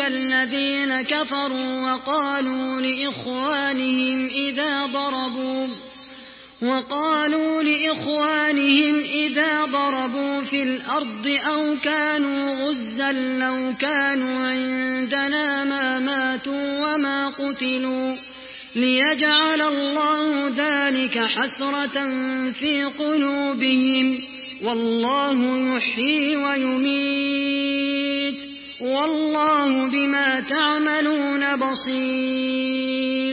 الذين كفروا وقالوا لإخوانهم إذا ضربوا في الأرض أو كانوا غزا لو كانوا عندنا ما ماتوا وما قتلوا ليجعل الله ذلك حسرة في قلوبهم والله يحيي ويميت والله بما تعملون بصير.